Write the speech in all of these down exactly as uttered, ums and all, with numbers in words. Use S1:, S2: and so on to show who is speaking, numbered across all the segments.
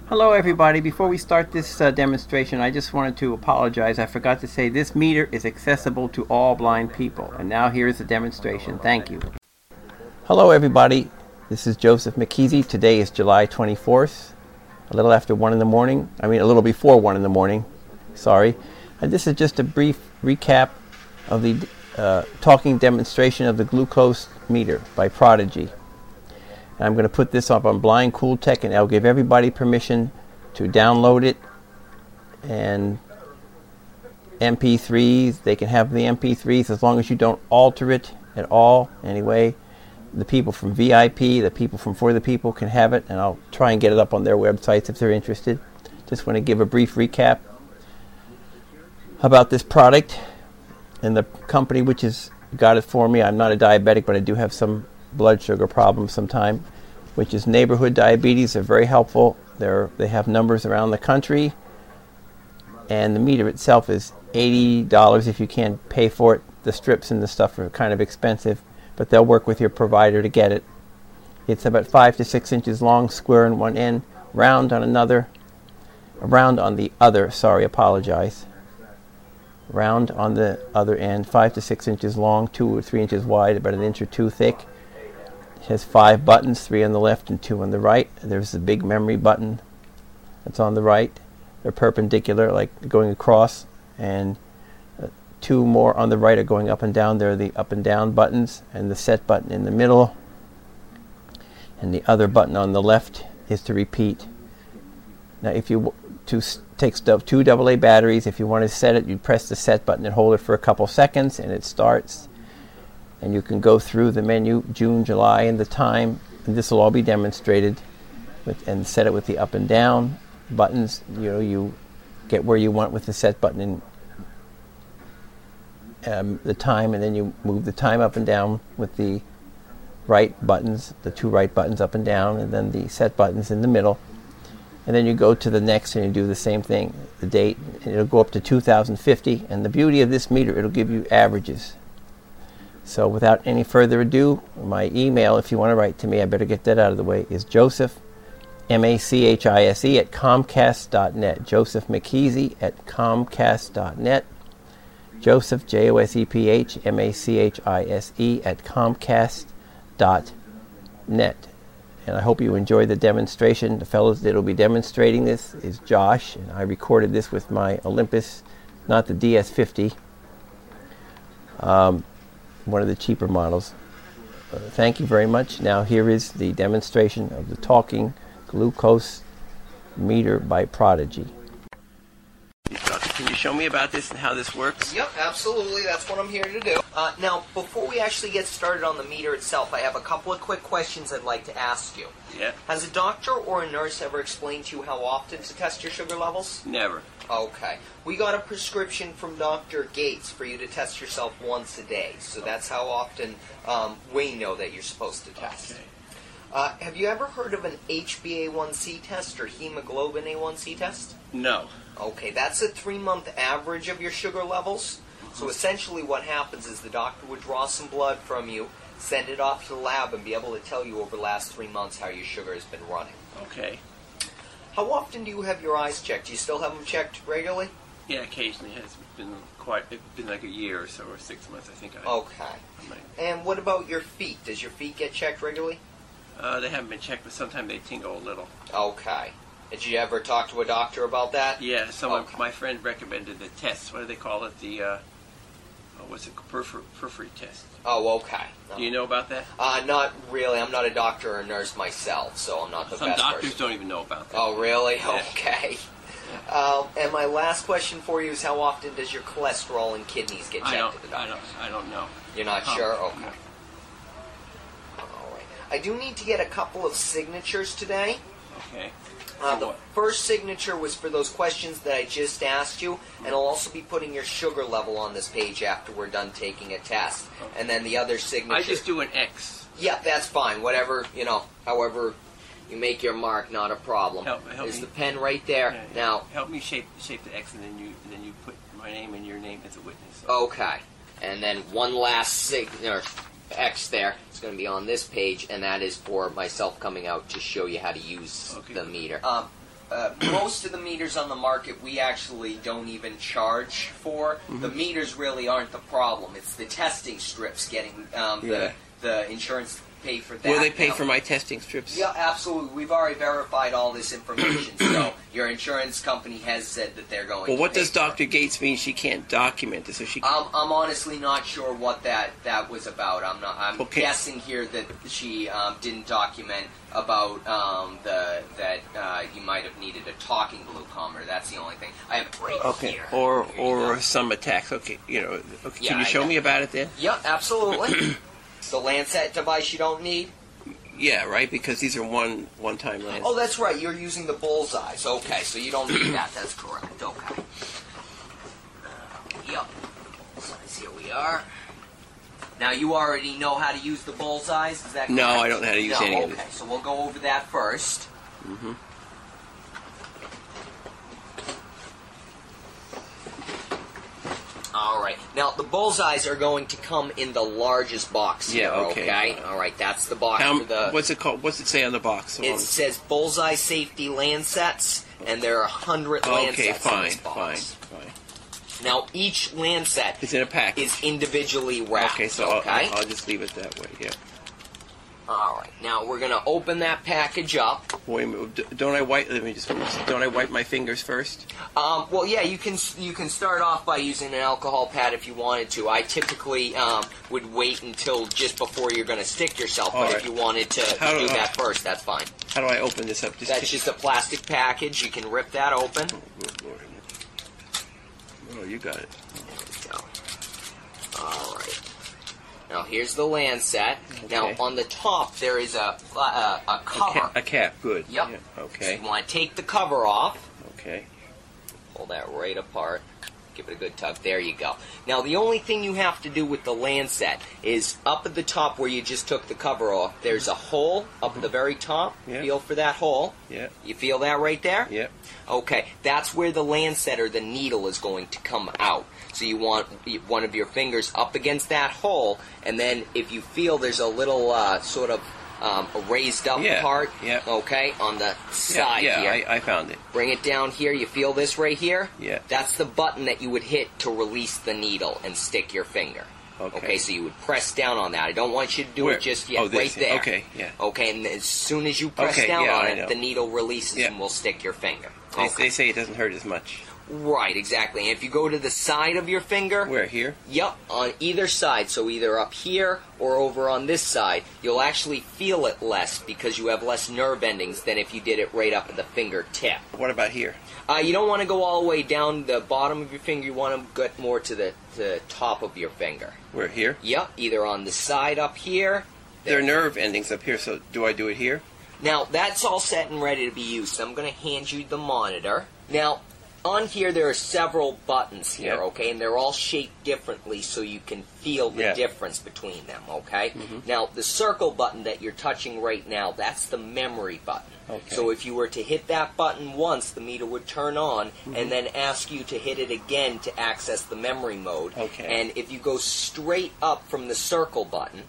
S1: Hello everybody. Before we start this uh, demonstration, I just wanted to apologize. I forgot to say this meter is accessible to all blind people. And now here's the demonstration. Thank you. Hello everybody. This is Joseph McKeezy. Today is July twenty-fourth, a little after one in the morning. I mean a little before one in the morning. Sorry. And this is just a brief recap of the uh, talking demonstration of the glucose meter by Prodigy. And I'm going to put this up on Blind Cool Tech, and I'll give everybody permission to download it. And M P threes, they can have the M P threes as long as you don't alter it at all. Anyway, the people from V I P, the people from For the People can have it, and I'll try and get it up on their websites if they're interested. Just want to give a brief recap about this product and the company which has got it for me. I'm not a diabetic, but I do have some blood sugar problems sometime, which is Neighborhood Diabetes. They're very helpful. They're, they have numbers around the country, and the meter itself is eighty dollars if you can't pay for it. The strips and the stuff are kind of expensive, but they'll work with your provider to get it. It's about five to six inches long, square on one end, round on another, round on the other, sorry, apologize. Round on the other end, five to six inches long, two or three inches wide, about an inch or two thick. It has five buttons, three on the left and two on the right. There's the big memory button that's on the right. They're perpendicular, like going across, and uh, two more on the right are going up and down. They're the up and down buttons, and the set button in the middle. And the other button on the left is to repeat. Now, if you w- to s- take stuff, two double A batteries, if you want to set it, you press the set button and hold it for a couple seconds, and it starts. And you can go through the menu, June, July, and the time, and this will all be demonstrated, with, and set it with the up and down buttons. You know, you get where you want with the set button and um, the time, and then you move the time up and down with the right buttons, the two right buttons up and down, and then the set buttons in the middle. And then you go to the next and you do the same thing, the date, and it'll go up to two thousand fifty. And the beauty of this meter, it'll give you averages. So without any further ado, my email, if you want to write to me, I better get that out of the way, is Joseph, M A C H I S E, at Comcast dot net. Joseph McKeezy at Comcast dot net. Joseph, J O S E P H, M A C H I S E, at Comcast dot net. And I hope you enjoy the demonstration. The fellows that will be demonstrating this is Josh, and I recorded this with my Olympus, not the D S fifty. Um, one of the cheaper models. Uh, thank you very much. Now here is the demonstration of the talking glucose meter by Prodigy. Can you show me about this and how this works?
S2: Yep, absolutely. That's what I'm here to do. Uh, now, before we actually get started on the meter itself, I have a couple of quick questions I'd like to ask you.
S1: Yeah.
S2: Has a doctor or a nurse ever explained to you how often to test your sugar levels?
S1: Never.
S2: Okay. We got a prescription from Doctor Gates for you to test yourself once a day. So that's how often um, we know that you're supposed to test.
S1: Okay.
S2: Uh, have you ever heard of an H b A one C test or hemoglobin A one C test?
S1: No.
S2: Okay, that's a three-month average of your sugar levels. So essentially what happens is the doctor would draw some blood from you, send it off to the lab, and be able to tell you over the last three months how your sugar has been running.
S1: Okay.
S2: How often do you have your eyes checked? Do you still have them checked regularly?
S1: Yeah, occasionally. It's been quite, it's been like a year or so, or six months, I think. I,
S2: Okay.
S1: I might.
S2: And what about your feet? Does your feet get checked regularly?
S1: Uh, they haven't been checked, but sometimes they tingle a little.
S2: Okay. Did you ever talk to a doctor about that?
S1: Yeah, someone,
S2: Okay.
S1: my friend recommended the test. What do they call it? The, uh, oh, what's it, perfor- periphery test.
S2: Oh, okay. No.
S1: Do you know about that?
S2: Uh, not really. I'm not a doctor or a nurse myself, so I'm not the
S1: Some
S2: best
S1: doctors
S2: person.
S1: don't even know about that.
S2: Oh, really?
S1: Yeah.
S2: Okay. Um, and my last question for you is, how often does your cholesterol and kidneys get checked
S1: I don't,
S2: at the
S1: I
S2: doctor?
S1: don't, I don't know.
S2: You're not
S1: Um,
S2: sure? Okay.
S1: no.
S2: All right. I do need to get a couple of signatures today.
S1: Okay.
S2: Uh,
S1: For
S2: the
S1: what?
S2: first signature was for those questions that I just asked you, and I'll also be putting your sugar level on this page after we're done taking a test.
S1: Okay.
S2: And then the other signature...
S1: I just do an X.
S2: Yeah, that's fine. Whatever, you know, however you make your mark, not a problem.
S1: Help- help
S2: There's
S1: me.
S2: the pen right there.
S1: Yeah, yeah.
S2: Now,
S1: help me shape shape the X, and then you and then you put my name and your name as a witness.
S2: okay. And then one last sig- or X there. It's going to be on this page, and that is for myself coming out to show you how to use
S1: Okay.
S2: the meter. Um, uh, most of the meters on the market we actually don't even charge for. Mm-hmm. The meters really aren't the problem. It's the testing strips getting um,
S1: yeah.
S2: the, the insurance pay for that.
S1: Will they pay
S2: now.
S1: for my testing strips?
S2: Yeah, absolutely. We've already verified all this information, so your insurance company has said that they're going
S1: Well,
S2: to
S1: what
S2: pay
S1: does
S2: for
S1: Doctor
S2: it.
S1: Gates mean she can't document this? So she
S2: Um, I'm honestly not sure what that, that was about. I'm not. I'm
S1: Okay.
S2: guessing here that she um, didn't document about um, the that uh, you might have needed a talking glucometer. That's the only thing. I have it right
S1: Okay,
S2: here.
S1: or
S2: Here you
S1: or
S2: go.
S1: some attacks. Okay, you know. Okay,
S2: Yeah,
S1: can you
S2: I
S1: show
S2: got-
S1: me about it then?
S2: Yep, absolutely. The Lancet device you don't need.
S1: Yeah, right. Because these are one one time lands.
S2: Oh, that's right. You're using the bullseyes. Okay, so you don't need that. That's correct. Okay. Yep. So here we are. Now you already know how to use the bullseyes. Is that correct?
S1: No, I don't know how to use
S2: no,
S1: any of
S2: okay,
S1: this.
S2: so we'll go over that first.
S1: Mm-hmm.
S2: All right. Now the bullseyes are going to come in the largest box here.
S1: Yeah, okay.
S2: All right. That's the box
S1: How,
S2: for the.
S1: what's it called? What's it say on the box?
S2: It says Bullseye Safety Lancets, and there are a hundred Lancets
S1: Okay,
S2: in
S1: fine,
S2: this box.
S1: fine, fine.
S2: Now each Lancet
S1: It's in a package.
S2: is individually wrapped.
S1: Okay, so I'll-
S2: okay?
S1: I'll, I'll just leave it that way. Yeah.
S2: All right. Now we're going to open that package up.
S1: Wait a minute. d- Don't I wipe? Let me just. Don't I wipe my fingers first?
S2: Um, well, yeah, you can you can start off by using an alcohol pad if you wanted to. I typically um, would wait until just before you're going to stick yourself.
S1: All
S2: But
S1: right.
S2: if you wanted to
S1: How do
S2: do
S1: I-
S2: that first, that's fine.
S1: How do I open this up? Just
S2: That's
S1: take-
S2: just a plastic package. You can rip that open.
S1: Good Lord. Oh, you got it.
S2: There we go. All right. Now here's the Lancet. Now
S1: Okay.
S2: on the top there is a a, a
S1: A
S2: cover.
S1: cap. A cap. Good.
S2: Yep.
S1: Yeah,
S2: So
S1: Okay.
S2: you want to take the cover off.
S1: Okay.
S2: Pull that right apart. Give it a good tug. There you go. Now the only thing you have to do with the Lancet is up at the top where you just took the cover off, there's a hole up at the very top.
S1: Yeah.
S2: Feel for that hole.
S1: Yeah.
S2: You feel that right there?
S1: Yeah.
S2: Okay, that's where the Lancet or the needle is going to come out. So you want one of your fingers up against that hole, and then if you feel there's a little uh, sort of um, raised up
S1: Yeah,
S2: part,
S1: yeah.
S2: okay, on the side
S1: yeah,
S2: here.
S1: Yeah. I, I found it.
S2: Bring it down here. You feel this right here?
S1: Yeah.
S2: That's the button that you would hit to release the needle and stick your finger.
S1: Okay.
S2: so you would press down on that. I don't want you to do
S1: Where?
S2: it just yet.
S1: Oh, this,
S2: right there.
S1: okay, yeah.
S2: Okay, and as soon as you press
S1: Okay,
S2: down
S1: yeah,
S2: on
S1: I
S2: it,
S1: know.
S2: the needle releases
S1: Yeah.
S2: and will stick your finger.
S1: They,
S2: Okay.
S1: they say it doesn't hurt as much.
S2: Right, exactly. And if you go to the side of your finger,
S1: Where? Here?
S2: yep, on either side, so either up here or over on this side, you'll actually feel it less because you have less nerve endings than if you did it right up at the fingertip.
S1: What about here?
S2: Uh, you don't want to go all the way down the bottom of your finger. You want to get more to the, to the top of your finger.
S1: Where? Here?
S2: Yep, either on the side up here.
S1: There are nerve endings up here, so do I do it here?
S2: Now, that's all set and ready to be used. So I'm going to hand you the monitor. Now, on here there are several buttons here,
S1: Yeah.
S2: okay? And they're all shaped differently so you can feel the
S1: Yeah.
S2: difference between them, okay?
S1: Mhm.
S2: Now, the circle button that you're touching right now, that's the memory button.
S1: Okay.
S2: So if you were to hit that button once, the meter would turn on
S1: Mhm.
S2: and then ask you to hit it again to access the memory mode.
S1: Okay.
S2: And if you go straight up from the circle button,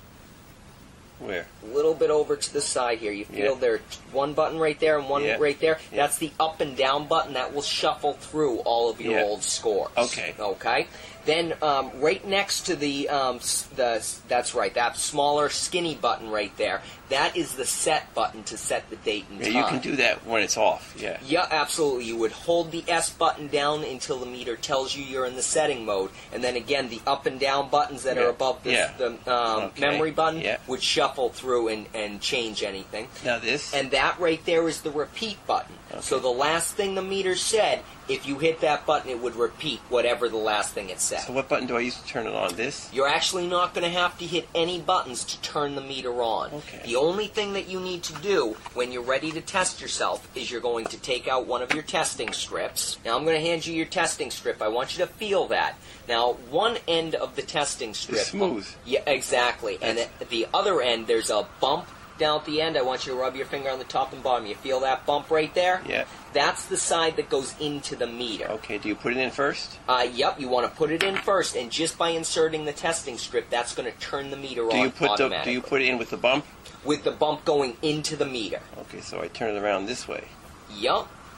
S1: Where?
S2: a little bit over to the side here. You feel
S1: Yeah.
S2: there's one button right there and one
S1: Yeah.
S2: right there.
S1: Yeah.
S2: That's the up and down button. That will shuffle through all of your
S1: Yeah.
S2: old scores.
S1: Okay.
S2: Okay. Then um, right next to the um, s- the that's right that smaller skinny button right there. That is the set button to set the date and
S1: Yeah,
S2: time.
S1: you can do that when it's off. Yeah.
S2: Yeah, absolutely. You would hold the S button down until the meter tells you you're in the setting mode, and then again the up and down buttons that
S1: Yeah.
S2: are above the,
S1: Yeah.
S2: the um,
S1: Okay.
S2: memory button
S1: Yeah.
S2: would shuffle through and, and change anything.
S1: Now this.
S2: And that right there is the repeat button.
S1: Okay.
S2: So the last thing the meter said, if you hit that button, it would repeat whatever the last thing it said.
S1: So what button do I use to turn it on? This?
S2: You're actually not going to have to hit any buttons to turn the meter on.
S1: Okay.
S2: The only thing that you need to do when you're ready to test yourself is you're going to take out one of your testing strips. Now I'm going to hand you your testing strip. I want you to feel that. Now one end of the testing strip...
S1: It's smooth.
S2: Yeah, exactly. And
S1: That's-
S2: at the other end, there's a bump down at the end. I want you to rub your finger on the top and bottom. You feel that bump right there?
S1: Yeah.
S2: That's the side that goes into the meter.
S1: Okay. Do you put it in first?
S2: Uh, yep, you want to put it in first, and just by inserting the testing strip, that's going to turn the meter
S1: Do
S2: on
S1: you put the?
S2: automatically.
S1: Do you put it in with the bump?
S2: With the bump going into the meter.
S1: Okay. So I turn it around this way.
S2: Yup.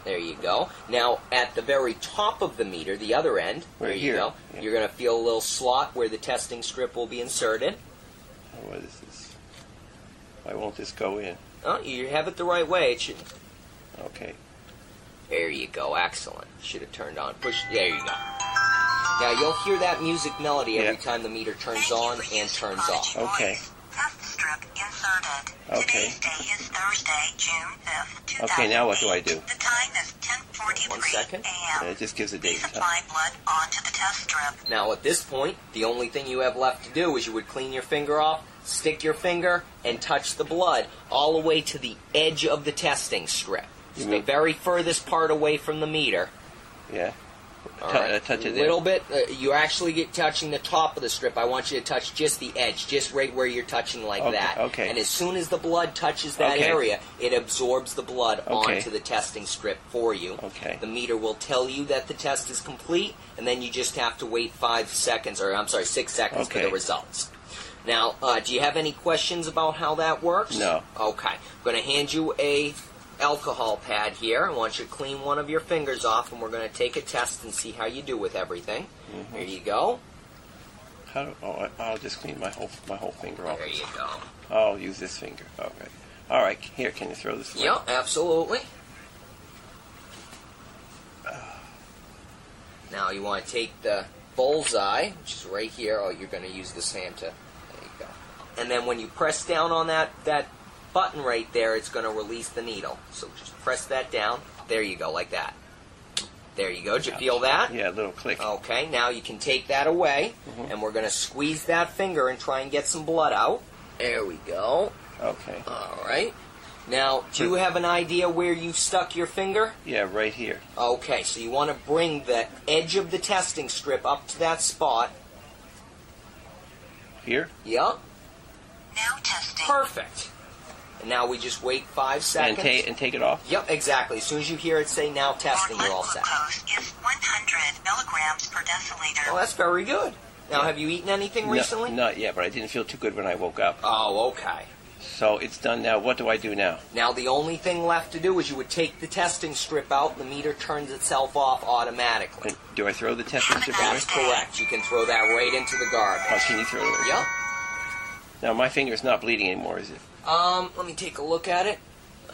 S2: There you go. Now, at the very top of the meter, the other end,
S1: Right
S2: there you
S1: here.
S2: go.
S1: Yeah.
S2: You're going to feel a little slot where the testing strip will be inserted.
S1: Oh, what is this? Why won't this go in?
S2: Oh, you have it the right way. It should.
S1: Okay.
S2: There you go. Excellent. Should have turned on. Push. There you go. Now you'll hear that music melody every
S1: Yeah.
S2: time the meter turns on and turns off.
S1: Okay.
S3: Test strip inserted.
S1: Okay.
S3: Today's day is Thursday, June fifth, two thousand eight.
S1: Okay, now what do I do?
S3: The time is ten forty-three
S2: One second.
S3: a
S1: And
S3: m
S1: it just gives a date.
S3: Please apply blood onto the test strip.
S2: Now at this point, the only thing you have left to do is you would clean your finger off, stick your finger, and touch the blood all the way to the edge of the testing strip.
S1: You
S2: So the
S1: mean-
S2: very furthest part away from the meter.
S1: Yeah.
S2: All
S1: Tou-
S2: right.
S1: uh, touch it
S2: a
S1: there.
S2: little bit. Uh, you actually get touching the top of the strip. I want you to touch just the edge, just right where you're touching like
S1: Okay,
S2: that.
S1: okay.
S2: And as soon as the blood touches that
S1: Okay.
S2: area, it absorbs the blood
S1: Okay.
S2: onto the testing strip for you.
S1: Okay.
S2: The meter will tell you that the test is complete, and then you just have to wait five seconds, or I'm sorry, six seconds for
S1: Okay.
S2: the results. Now, uh, do you have any questions about how that works?
S1: No.
S2: Okay. I'm going to hand you a alcohol pad here. I want you to clean one of your fingers off, and we're going to take a test and see how you do with everything.
S1: Mhm.
S2: There you go.
S1: How do, oh, I- I'll just clean my whole my whole finger off.
S2: There you go.
S1: I'll use this finger. Okay. All right. Here, can you throw this away?
S2: Yep, absolutely. Now you want to take the bullseye, which is right here. Oh, you're going to use this hand to. There you go. And then when you press down on that that button right there, it's going to release the needle. So just press that down. There you go, like that. There you go. Did you feel that?
S1: Yeah, a little click.
S2: Okay, now you can take that away,
S1: Mhm.
S2: and we're going to squeeze that finger and try and get some blood out. There we go.
S1: Okay.
S2: All right. Now, do you have an idea where you stuck your finger?
S1: Yeah, right here.
S2: Okay, so you want to bring the edge of the testing strip up to that spot.
S1: Here?
S2: Yep.
S3: Now testing.
S2: Perfect. And now we just wait five
S1: And,
S2: seconds.
S1: ta- and take it off?
S2: Yep, exactly. As soon as you hear it say now testing,
S3: Your
S2: you're all
S3: blood
S2: set.
S3: glucose is one hundred milligrams per deciliter.
S2: Well, that's very good. Now,
S1: Yeah.
S2: have you eaten anything
S1: No-
S2: recently?
S1: not yet, but I didn't feel too good when I woke up.
S2: Oh, okay.
S1: So it's done now. What do I do now?
S2: Now, the only thing left to do is you would take the testing strip out, the meter turns itself off automatically.
S1: And do I throw the testing strip away?
S2: That's correct. You can throw that right into the
S1: Oh,
S2: garbage.
S1: can you throw it away?
S2: Yep.
S1: Now, my finger's not bleeding anymore, is it?
S2: Um, let me take a look at it.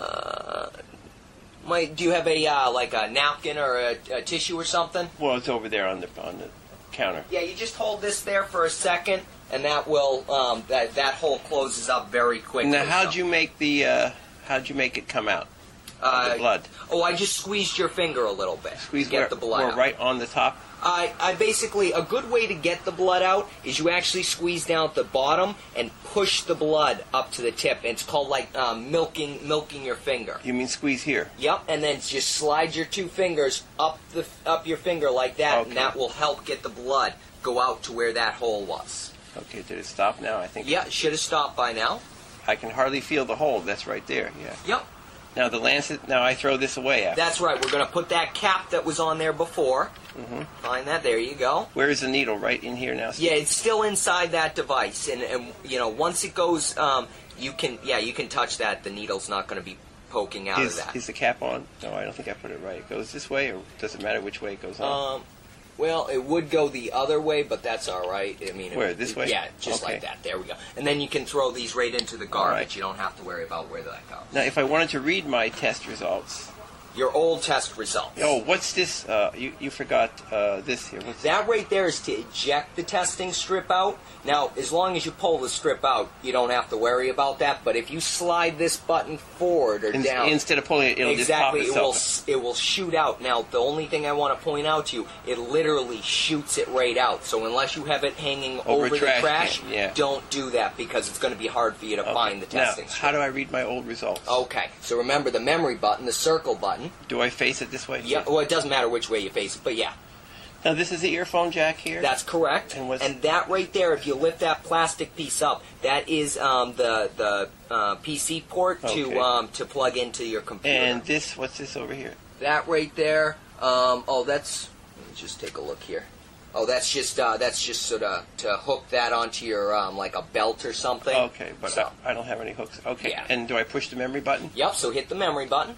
S2: Uh, might, do you have a, uh, like a napkin or a, a tissue or something?
S1: Well, it's over there on the on the counter.
S2: Yeah, you just hold this there for a second, and that will, um, that, that hole closes up very quickly.
S1: Now, how'd
S2: So-
S1: you make the uh, how'd you make it come out?
S2: Uh,
S1: the blood.
S2: Oh, I just squeezed your finger a little bit.
S1: Squeeze
S2: to get
S1: where,
S2: the blood
S1: where
S2: out.
S1: right on the top.
S2: I, I basically, a good way to get the blood out is you actually squeeze down at the bottom and push the blood up to the tip. It's called like um, milking milking your finger.
S1: You mean squeeze here?
S2: Yep, and then just slide your two fingers up the up your finger like that,
S1: Okay.
S2: and that will help get the blood go out to where that hole was.
S1: Okay, did it stop now? I think.
S2: Yeah, it should have stopped by now.
S1: I can hardly feel the hole. That's right there. Yeah.
S2: Yep,
S1: Now the lancet. Now I throw this away after.
S2: that's right. We're going to put that cap that was on there before.
S1: Mhm.
S2: Find that. There you go.
S1: Where is the needle? Right in here now.
S2: Yeah, it's still inside that device, and, and you know once it goes, um, you can yeah you can touch that. The needle's not going to be poking out
S1: Is,
S2: of that.
S1: is the cap on? No, I don't think I put it right. It goes this way, or does it matter which way it goes on?
S2: Um, well, it would go the other way, but that's all right. I mean,
S1: Where,
S2: it-
S1: this way?
S2: Yeah, just
S1: Okay.
S2: like that. There we go. And then you can throw these right into the garbage.
S1: right.
S2: You don't have to worry about where that goes.
S1: Now, if I wanted to read my test results,
S2: Your old test results.
S1: oh, what's this? Uh, you you forgot uh, this here. What's
S2: That right there is to eject the testing strip out. Now, as long as you pull the strip out, you don't have to worry about that. But if you slide this button forward or
S1: In-
S2: down,
S1: instead of pulling it, it'll
S2: exactly, it
S1: just
S2: will
S1: pop
S2: s-
S1: itself.
S2: it will shoot out. Now, the only thing I want to point out to you, it literally shoots it right out. So unless you have it hanging
S1: Over
S2: over, the
S1: trash
S2: trash,
S1: can, yeah.
S2: don't do that because it's going to be hard for you to
S1: Okay.
S2: find the testing
S1: Now,
S2: strip.
S1: how do I read my old results?
S2: Okay, so remember the memory button, the circle button.
S1: Do I face it this way?
S2: Yeah, well, it doesn't matter which way you face it, but yeah.
S1: Now, this is the earphone jack here.
S2: That's correct.
S1: And what's-
S2: that right there, if you lift that plastic piece up, that is um, the the uh, P C port
S1: Okay.
S2: to um, to plug into your computer.
S1: and this, what's this over here?
S2: that right there, um, oh, that's. Let me just take a look here. Oh, that's just uh, that's just sort of to hook that onto your um, like a belt or something.
S1: Okay, but
S2: So-
S1: I, I don't have any hooks. Okay,
S2: Yeah.
S1: and do I push the memory button?
S2: Yep. So hit the memory button.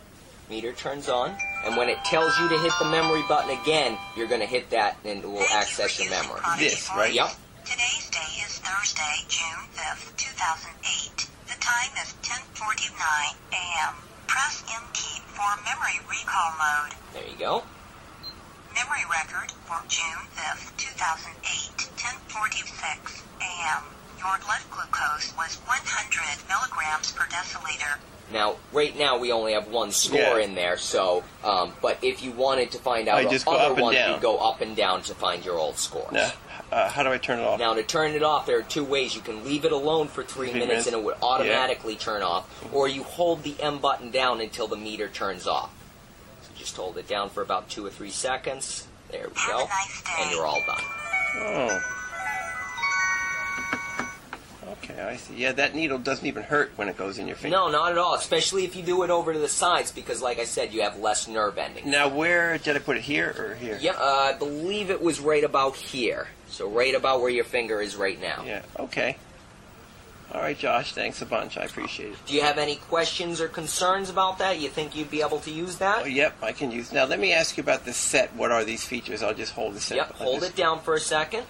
S2: Meter turns on, and when it tells you to hit the memory button again, you're going to hit that and it will
S3: Thank you
S2: access
S3: for
S2: your
S3: using
S2: memory.
S3: Prodigy
S1: This,
S3: Voice.
S1: right?
S2: Yep.
S3: Today's day is Thursday, June fifth, two thousand eight. The time is ten forty-nine a m Press M key for memory recall mode.
S2: There you go.
S3: Memory record for June fifth, two thousand eight, ten forty-six a m Your blood glucose was one hundred milligrams per deciliter.
S2: Now, right now we only have one score
S1: Yeah.
S2: in there, so, um, but if you wanted to find out
S1: I just go
S2: other
S1: up and
S2: ones,
S1: down.
S2: you go up and down to find your old scores.
S1: Now, uh, how do I turn it off?
S2: Now, to turn it off, there are two ways. You can leave it alone for three
S1: Three
S2: minutes
S1: minutes.
S2: and it would automatically turn off, or you hold the M button down until the meter turns off. So just hold it down for about two or three seconds. There we
S3: Have
S2: go.
S3: a nice day.
S2: And you're all done.
S1: Oh. Okay, I see. Yeah, that needle doesn't even hurt when it goes in your finger.
S2: No, not at all, especially if you do it over to the sides, because like I said, you have less nerve ending.
S1: Now, where did I put it? Here or here?
S2: Yep, uh, I believe it was right about here. So right about where your finger is right now.
S1: Yeah. Okay. All right, Josh. Thanks a bunch. I appreciate it.
S2: Do you have any questions or concerns about that? You think you'd be able to use that?
S1: Oh, yep, I can use. Now, let me ask you about the set. What are these features? I'll just hold the set.
S2: Yep,
S1: I'll
S2: hold
S1: just-
S2: it down for a second.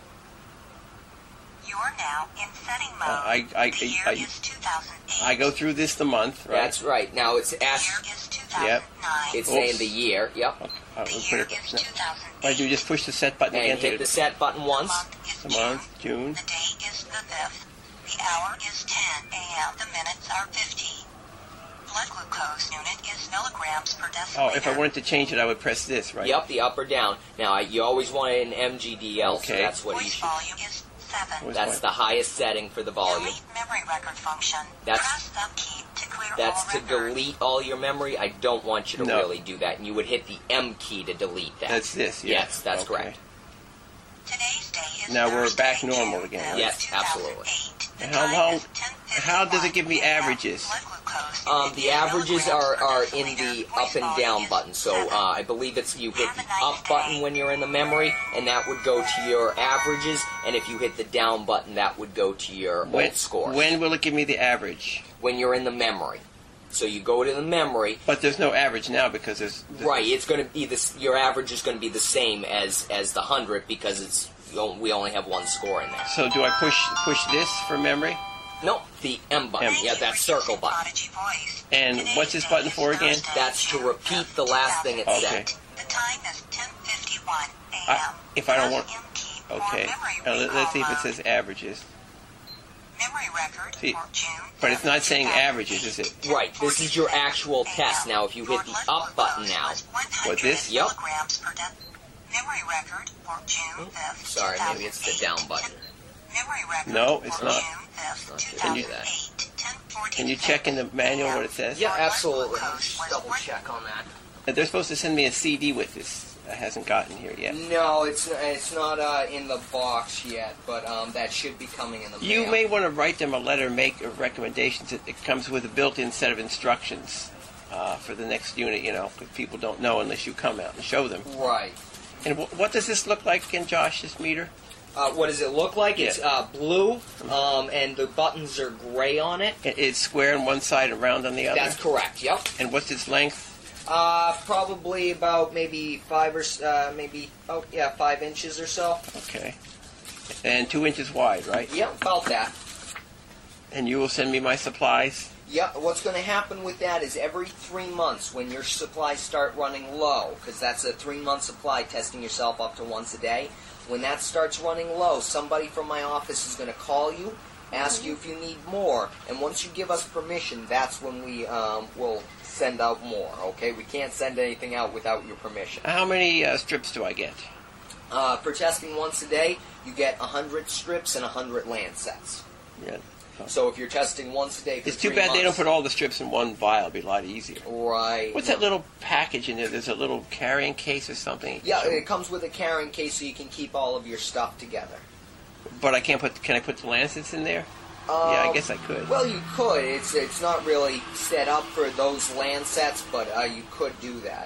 S3: You are now in setting mode.
S1: Uh, I- I-
S3: the year
S1: I-
S3: is two thousand eight.
S1: I go through this the month, right?
S2: That's right. Now it's
S3: The
S2: ask.
S3: year is two thousand nine.
S2: It's
S1: Oops.
S2: saying the year. Yep.
S1: Uh,
S3: The
S1: we'll put
S3: year
S1: it,
S3: is
S1: no.
S3: two thousand eight.
S1: I do just push the set button
S2: And
S1: again.
S2: hit
S1: to
S2: the set button once.
S3: The month is
S1: the
S3: June.
S1: month, June.
S3: The day is the fifth. The hour is ten a m The minutes are fifty. Blood glucose unit is milligrams per deciliter.
S1: Oh, if I wanted to change it, I would press this, right?
S2: Yep, the up or down. Now I, you always want it in M G D L, so
S1: Okay.
S2: that's what you
S3: Voice
S2: should.
S3: volume is seven.
S1: Where's
S2: That's
S1: my-
S2: the highest setting for the volume.
S3: Delete memory record function.
S2: That's-
S3: Press the key to clear
S2: That's
S3: all
S2: to
S3: records.
S2: delete all your memory. I don't want you to
S1: No.
S2: really do that. And you would hit the M key to delete that.
S1: That's this, yeah.
S2: Yes, that's
S1: Okay.
S2: correct.
S3: Today's day is
S1: Now we're
S3: Thursday,
S1: back normal
S3: June
S1: again,
S3: fifth,
S1: right?
S2: Yes, absolutely.
S3: two thousand eight. The
S1: And how
S3: time
S1: long-
S3: is ten
S1: how does it give me
S3: fifty-one a m
S1: averages?
S3: Blood glucose
S2: Um,
S3: unit
S2: the
S3: is
S2: averages are,
S3: milligrams per
S2: are in
S3: deciliter.
S2: the
S3: Voice
S2: up and
S3: volume
S2: down
S3: is
S2: button. So
S3: seven.
S2: uh, I believe it's you hit
S3: Have
S2: the
S3: a nice
S2: up button
S3: day.
S2: when you're in the memory, and that would go to your averages. And if you hit the down button, that would go to your
S1: When,
S2: old scores.
S1: when will it give me the average?
S2: When you're in the memory. So you go to the memory.
S1: But there's no average now because there's...
S2: Right, it's going to be this. Your average is going to be the same as as the hundred because it's you know, we only have one score in there.
S1: So do I push push this for memory?
S2: No, the M button.
S1: M.
S2: Yeah, that circle button.
S3: Prodigy Voice.
S1: And
S3: Today's
S1: what's this
S3: day
S1: button
S3: is
S1: for again?
S3: Thursday,
S2: That's to
S3: June
S2: repeat
S3: fifth,
S2: the last thing it
S1: Okay.
S2: said.
S3: The time is ten fifty-one a
S1: I-
S3: m
S1: if I don't
S3: Press
S1: want-
S3: M key for
S1: Okay.
S3: memory
S1: Now, let- let's see if it
S3: recall
S1: says averages.
S3: mode. Memory record
S1: See,
S3: for June
S1: but it's not
S3: fifth,
S1: saying
S3: two thousand
S1: averages, is it?
S2: Right, this is your actual test. Now, if you hit
S3: Your
S2: the
S3: blood
S2: up button
S3: glucose
S2: now.
S3: was one hundred
S1: What, this?
S2: Yep.
S3: milligrams per de- Memory record for June fifth,
S2: Sorry, maybe it's the
S3: two thousand eight.
S2: down button.
S3: Memory record
S1: No, it's
S3: for
S1: not.
S3: June fifth,
S2: Not
S3: two
S2: gonna do
S3: thousand eight, ten forty-six
S1: Can you check in the manual what it says?
S2: Yeah,
S3: Your blood
S2: absolutely.
S3: glucose
S2: Just
S3: was
S2: double
S3: one-
S2: check on that.
S1: And they're supposed to send me a C D with this. That hasn't gotten here yet.
S2: No, it's it's not uh, in the box yet, but um, that should be coming in the
S1: You
S2: mail.
S1: may want to write them a letter, make of recommendations. It, it comes with a built-in set of instructions uh, for the next unit, you know, because people don't know unless you come out and show them.
S2: Right.
S1: And wh- what does this look like again, Josh, this meter?
S2: Uh, what does it look like?
S1: Yeah.
S2: It's uh, blue, um, and the buttons are gray on it.
S1: It- It's square on one side and round on the other?
S2: That's correct. Yep.
S1: And what's its length?
S2: Uh, probably about maybe five or s- uh, maybe oh yeah five inches or so.
S1: Okay. And two inches wide, right?
S2: Yep, about that.
S1: And you will send me my supplies?
S2: Yeah, what's going to happen with that is every three months when your supplies start running low, because that's a three-month supply, testing yourself up to once a day, when that starts running low, somebody from my office is going to call you, ask you if you need more, and once you give us permission, that's when we um, will send out more, okay? We can't send anything out without your permission.
S1: How many uh, strips do I get?
S2: Uh, for testing once a day, you get one hundred strips and one hundred Lancets.
S1: Yeah.
S2: So if you're testing once a day for
S1: It's too
S2: three
S1: bad they don't
S2: months-
S1: put all the strips in one vial. It'd be a lot easier.
S2: Right.
S1: What's that little package in there? There's a little carrying case or something.
S2: Yeah, it comes with a carrying case so you can keep all of your stuff together.
S1: But I can't put. Can I put the lancets in there?
S2: Um,
S1: yeah, I guess I could.
S2: Well, you could. It's it's not really set up for those Lancets, but uh, you could do that.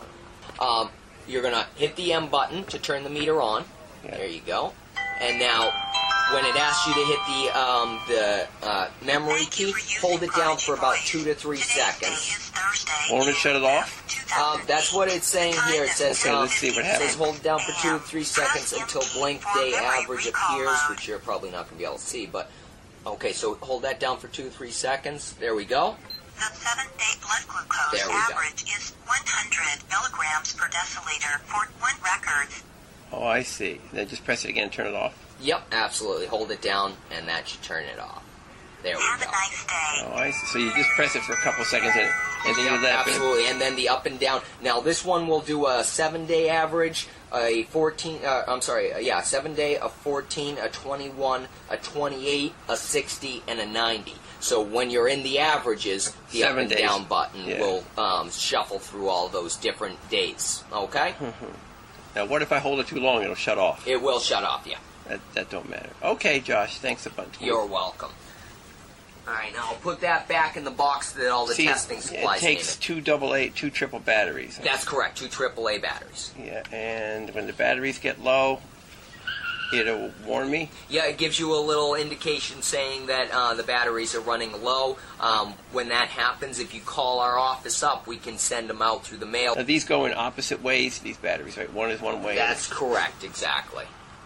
S2: Um, you're gonna hit the M button to turn the meter on.
S1: Yeah.
S2: There you go. And now, when it asks you to hit the um, the uh, memory
S3: Thank you
S2: key,
S3: for using
S2: hold it down
S3: Prodigy
S2: for about
S3: Voice.
S2: two to three
S3: Today's
S2: seconds.
S3: day is Thursday, Thursday,
S4: Won't it shut it off?
S2: Um, that's what it's saying here. It says,
S4: Okay,
S2: um,
S4: let's see what
S2: it says
S4: happens.
S2: hold it down for two to three seconds until blank day average appears, which you're probably not going to be able to see. But okay, so hold that down for two to three seconds. There we go.
S3: The seven-day blood glucose
S2: There we go.
S3: average is one hundred milligrams per deciliter for one record.
S4: Oh, I see. Then just press it again and turn it off.
S2: Yep, absolutely. Hold it down, and that should turn it off. There we
S3: Have
S2: go.
S3: a nice day.
S4: Oh, I see. So you just press it for a couple seconds and, and then you
S2: Yep,
S4: let it.
S2: absolutely, and then the up and down. Now this one will do a seven-day average, a fourteen. Uh, I'm sorry, uh, yeah, seven-day, a fourteen, a twenty-one, a twenty-eight, a sixty, and a ninety. So when you're in the averages, the
S4: Seven
S2: up and
S4: days.
S2: down button
S4: Yeah.
S2: will um, shuffle through all those different dates. Okay,
S4: Now, what if I hold it too long? It'll shut off.
S2: it will shut off. Yeah,
S4: That, that don't matter. Okay, Josh. Thanks a bunch.
S2: you're welcome. All right, now I'll put that back in the box that all the
S4: See,
S2: testing supplies
S4: it takes
S2: came
S4: two double A, two triple batteries.
S2: in. That's correct. Two triple A batteries.
S4: Yeah, and when the batteries get low, it'll warn me.
S2: Yeah, it gives you a little indication saying that uh, the batteries are running low. Um, when that happens, if you call our office up, we can send them out through the mail.
S4: Now, these go in opposite ways, these batteries, right? One is one way.
S2: That's correct, exactly.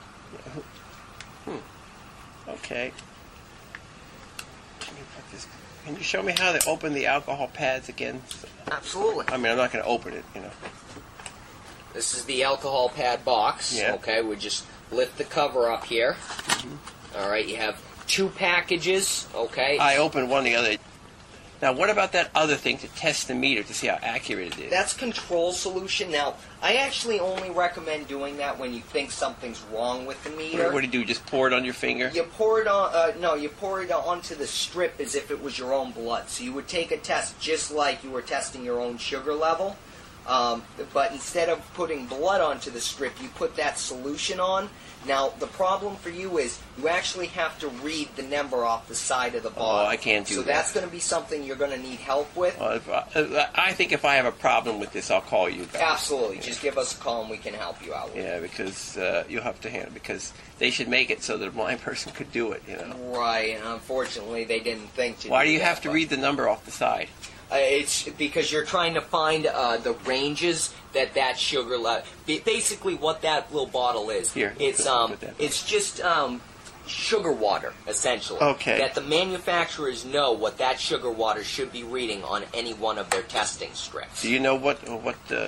S4: Okay. Can you put this? Can you show me how they open the alcohol pads again?
S2: Absolutely.
S4: I mean, I'm not going to open it, you know.
S2: This is the alcohol pad box.
S4: Yeah.
S2: Okay, we just lift the cover up here.
S4: Mm-hmm.
S2: All right, you have two packages. Okay.
S4: I opened one the other. Now, what about that other thing to test the meter to see how accurate it is?
S2: That's control solution. Now, I actually only recommend doing that when you think something's wrong with the meter.
S4: What, what do you do? Just pour it on your finger?
S2: You pour it on. Uh, no, you pour it onto the strip as if it was your own blood. So you would take a test just like you were testing your own sugar level, um, but instead of putting blood onto the strip, you put that solution on. Now the problem for you is you actually have to read the number off the side of the bottle.
S4: Oh, I can't do
S2: so
S4: that.
S2: So that's going to be something you're going to need help with.
S4: Well, if I, I think if I have a problem with this, I'll call you back.
S2: Absolutely. Just give us a call and we can help you out with it.
S4: Yeah, because uh, you'll have to handle it because they should make it so that a blind person could do it. You know.
S2: Right, and unfortunately they didn't think to.
S4: Why
S2: do
S4: do you
S2: that,
S4: have to
S2: but-
S4: read the number off the side?
S2: Uh, it's because you're trying to find uh, the ranges that that sugar level. Basically, what that little bottle is,
S4: Here,
S2: it's
S4: put-
S2: um,
S4: put that.
S2: it's just um, sugar water essentially.
S4: Okay.
S2: That the manufacturers know what that sugar water should be reading on any one of their testing strips.
S4: Do you know what what uh,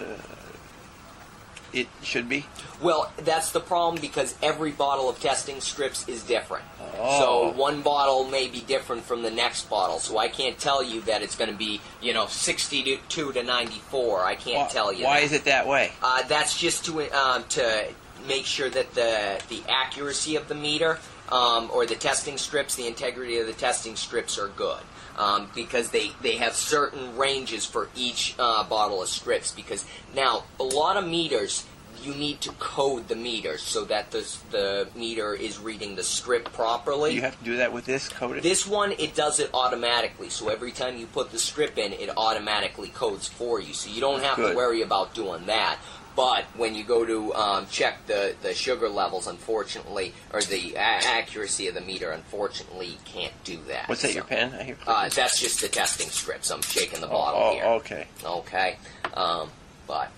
S4: it should be?
S2: Well, that's the problem because every bottle of testing strips is different.
S4: Oh.
S2: So one bottle may be different from the next bottle. So I can't tell you that it's going to be, you know, sixty-two to ninety-four. I can't
S4: Why,
S2: tell you.
S4: why
S2: that.
S4: is it that way?
S2: Uh, that's just to um, to make sure that the the accuracy of the meter um, or the testing strips, the integrity of the testing strips are good. Um, because they, they have certain ranges for each uh, bottle of strips. Because now, a lot of meters, you need to code the meter so that the, the meter is reading the strip properly.
S4: You have to do that with this coded?
S2: This one, it does it automatically. So every time you put the strip in, it automatically codes for you. So you don't have
S4: Good.
S2: to worry about doing that. But when you go to um, check the, the sugar levels, unfortunately, or the a- accuracy of the meter, unfortunately, you can't do that.
S4: What's that,
S2: So,
S4: your pen? I hear
S2: Uh,
S4: clicking.
S2: that's just the testing strips. I'm shaking the
S4: Oh,
S2: bottle
S4: oh,
S2: here.
S4: okay.
S2: Okay. Um, but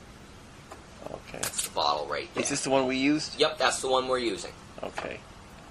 S4: Okay.
S2: that's the bottle right there.
S4: Is this the one we used?
S2: Yep, that's the one we're using.
S4: Okay.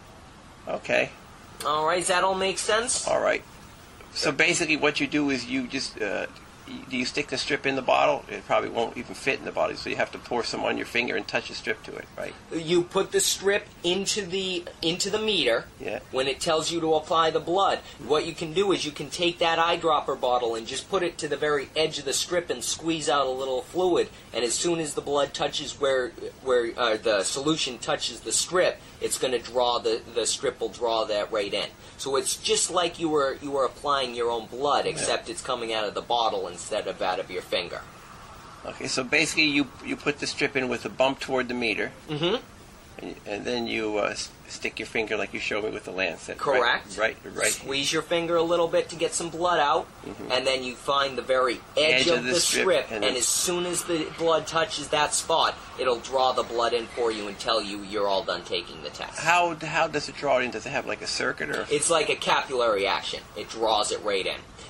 S4: Okay.
S2: All right, does that all make sense?
S4: All right. So basically what you do is you just, uh, y- do you stick the strip in the bottle? It probably won't even fit in the bottle, so you have to pour some on your finger and touch the strip to it, right?
S2: You put the strip into the into the meter.
S4: Yeah.
S2: When it tells you to apply the blood, what you can do is you can take that eyedropper bottle and just put it to the very edge of the strip and squeeze out a little fluid. And as soon as the blood touches where where uh, the solution touches the strip, it's going to draw the the strip will draw that right in. So it's just like you were you were applying your own blood, except it's coming out of the bottle instead of out of your finger.
S4: Okay, so basically you you put the strip in with a bump toward the meter,
S2: Mm-hmm.
S4: and, and then you uh, s- stick your finger like you showed me with the lancet.
S2: Correct.
S4: Right, right. right.
S2: Squeeze your finger a little bit to get some blood out, and then you find the very edge,
S4: Edge
S2: of,
S4: of
S2: the,
S4: the
S2: strip,
S4: strip,
S2: and,
S4: and then-
S2: as soon as the blood touches that spot, it'll draw the blood in for you and tell you you're all done taking the test.
S4: How how does it draw it in? Does it have like a circuit or?
S2: It's like a capillary action. It draws it right in.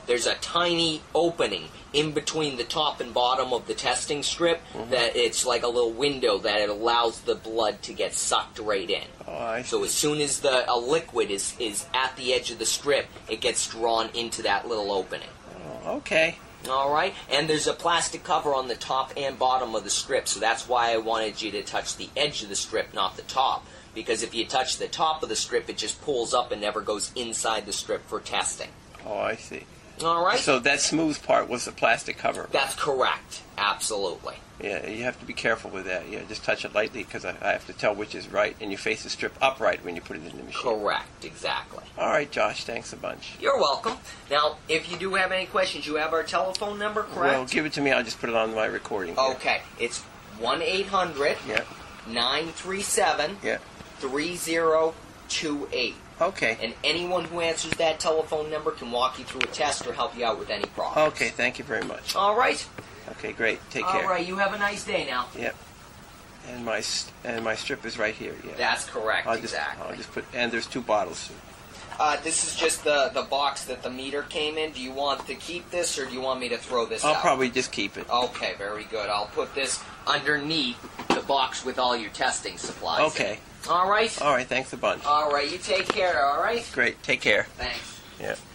S2: there's a tiny opening in between the top and bottom of the testing strip
S4: Mm-hmm.
S2: that it's like a little window that it allows the blood to get sucked right in.
S4: Oh, I see.
S2: So as soon as the a liquid is, is at the edge of the strip, it gets drawn into that little opening.
S4: Oh, okay.
S2: All right, and there's a plastic cover on the top and bottom of the strip, so that's why I wanted you to touch the edge of the strip, not the top. Because if you touch the top of the strip, it just pulls up and never goes inside the strip for testing.
S4: Oh, I see.
S2: All right?
S4: So that smooth part was the plastic cover.
S2: That's correct. Absolutely.
S4: Yeah, you have to be careful with that. Yeah, just touch it lightly because I, I have to tell which is right, and you face the strip upright when you put it in the machine.
S2: Correct. Exactly.
S4: All right, Josh, thanks a bunch.
S2: You're welcome. Now, if you do have any questions, you have our telephone number, correct?
S4: Well, give it to me. I'll just put it on my recording here.
S2: Okay. It's one eight hundred
S4: Yeah,
S2: nine three seven
S4: yeah.
S2: three zero two eight.
S4: Okay.
S2: And anyone who answers that telephone number can walk you through a test or help you out with any problems.
S4: Okay, thank you very much.
S2: All right.
S4: Okay, great. Take
S2: All
S4: care.
S2: right. You have a nice day now.
S4: Yep. And my s- and my strip is right here. Yeah.
S2: That's correct.
S4: I'll just,
S2: exactly.
S4: I'll just put. And there's two bottles.
S2: Uh, this is just the, the box that the meter came in. Do you want to keep this, or do you want me to throw this
S4: I'll
S2: out?
S4: probably just keep it.
S2: Okay, very good. I'll put this underneath the box with all your testing supplies.
S4: Okay.
S2: In. All right.
S4: All right. Thanks a bunch.
S2: All right. You take care. All right.
S4: Great. Take care.
S2: Thanks.
S4: Yeah.